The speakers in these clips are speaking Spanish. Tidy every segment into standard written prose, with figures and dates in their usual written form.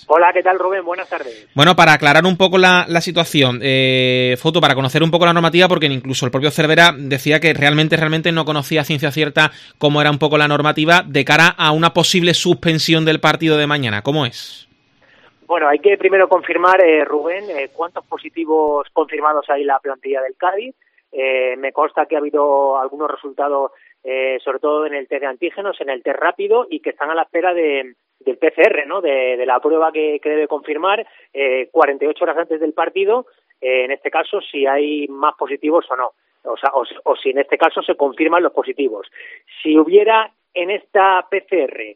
Hola, ¿qué tal, Rubén? Buenas tardes. Bueno, para aclarar un poco la situación, Foto, para conocer un poco la normativa, porque incluso el propio Cervera decía que realmente no conocía a ciencia cierta cómo era un poco la normativa de cara a una posible suspensión del partido de mañana. ¿Cómo es? Bueno, hay que primero confirmar, Rubén, cuántos positivos confirmados hay en la plantilla del Cádiz. Me consta que ha habido algunos resultados, sobre todo en el test de antígenos, en el test rápido, y que están a la espera del PCR, ¿no? De la prueba que debe confirmar 48 horas antes del partido, en este caso, si hay más positivos o no. O si en este caso se confirman los positivos. Si hubiera en esta PCR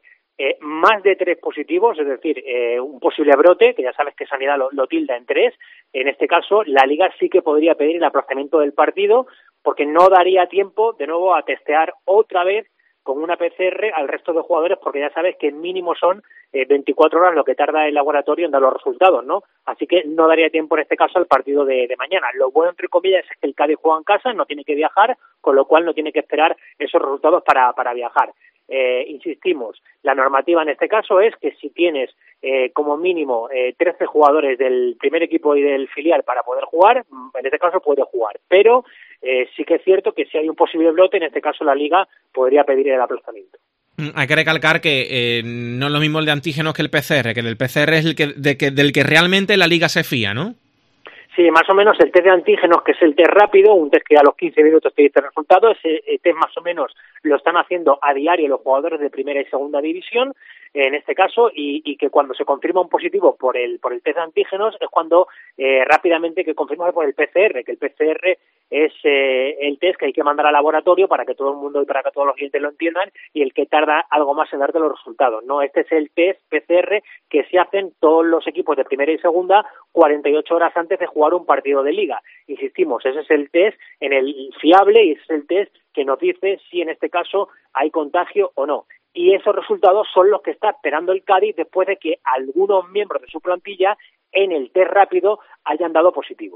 más de 3 positivos, es decir, un posible brote, que ya sabes que Sanidad lo tilda en 3, en este caso la Liga sí que podría pedir el aplazamiento del partido, porque no daría tiempo de nuevo a testear otra vez con una PCR al resto de jugadores, porque ya sabes que mínimo son 24 horas lo que tarda el laboratorio en dar los resultados, ¿no? Así que no daría tiempo en este caso al partido de mañana. Lo bueno, entre comillas, es que el Cádiz juega en casa, no tiene que viajar, con lo cual no tiene que esperar esos resultados para viajar. Insistimos, la normativa en este caso es que si tienes como mínimo 13 jugadores del primer equipo y del filial para poder jugar, en este caso puede jugar, pero sí que es cierto que si hay un posible brote, en este caso la Liga podría pedir el aplazamiento. Hay que recalcar que no es lo mismo el de antígenos que el PCR, que el PCR es del que realmente la Liga se fía, ¿no? Sí, más o menos el test de antígenos, que es el test rápido, un test que a los 15 minutos te dice el resultado, ese test más o menos lo están haciendo a diario los jugadores de primera y segunda división, en este caso, y que cuando se confirma un positivo por el test de antígenos es cuando rápidamente que confirma por el PCR, que el PCR es el test que hay que mandar al laboratorio para que todo el mundo y para que todos los clientes lo entiendan, y el que tarda algo más en darte los resultados, ¿no? Este es el test PCR que se hacen todos los equipos de primera y segunda 48 horas antes de jugar un partido de liga. Insistimos, ese es el test en el fiable y ese es el test que nos dice si en este caso hay contagio o no. Y esos resultados son los que está esperando el Cádiz después de que algunos miembros de su plantilla en el test rápido hayan dado positivo.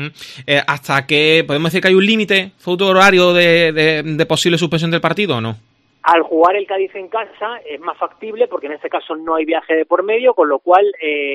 ¿Hasta que podemos decir que hay un límite horario de posible suspensión del partido o no? Al jugar el Cádiz en casa es más factible porque en este caso no hay viaje de por medio, con lo cual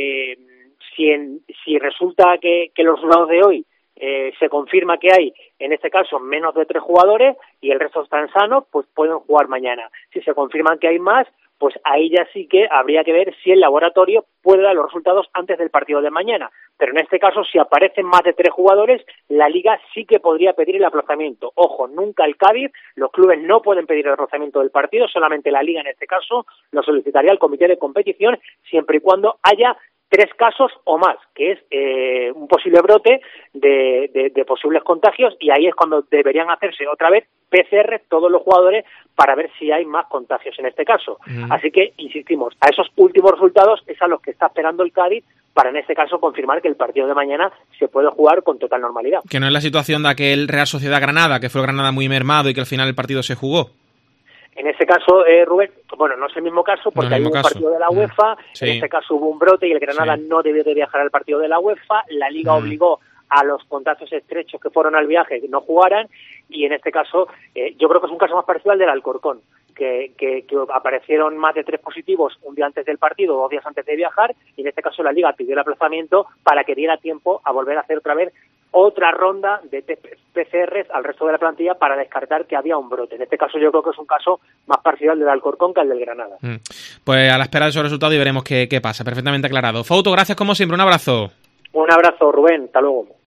si resulta que los resultados de hoy se confirma que hay, en este caso, menos de 3 jugadores y el resto están sanos, pues pueden jugar mañana. Si se confirman que hay más, pues ahí ya sí que habría que ver si el laboratorio puede dar los resultados antes del partido de mañana. Pero en este caso, si aparecen más de 3 jugadores, la Liga sí que podría pedir el aplazamiento. Ojo, nunca el Cádiz, los clubes no pueden pedir el aplazamiento del partido, solamente la Liga en este caso lo solicitaría al comité de competición, siempre y cuando haya 3 casos o más, que es un posible brote de posibles contagios, y ahí es cuando deberían hacerse otra vez PCR todos los jugadores para ver si hay más contagios en este caso. Así que, insistimos, a esos últimos resultados es a los que está esperando el Cádiz para, en este caso, confirmar que el partido de mañana se puede jugar con total normalidad. Que no es la situación de aquel Real Sociedad Granada, que fue Granada muy mermado y que al final el partido se jugó. En ese caso, Rubén, bueno, no es el mismo caso porque hay un partido de la UEFA, sí. En este caso hubo un brote y el Granada no debió de viajar al partido de la UEFA, la Liga obligó a los contactos estrechos que fueron al viaje que no jugaran, y en este caso yo creo que es un caso más parecido al del Alcorcón, que aparecieron más de 3 positivos un día antes del partido, 2 días antes de viajar, y en este caso la Liga pidió el aplazamiento para que diera tiempo a volver a hacer otra vez otra ronda de PCRs al resto de la plantilla para descartar que había un brote. En este caso yo creo que es un caso más parecido al del Alcorcón que al del Granada. Pues a la espera de esos resultados y veremos qué pasa. Perfectamente aclarado. Foto, gracias como siempre. Un abrazo. Un abrazo, Rubén. Hasta luego.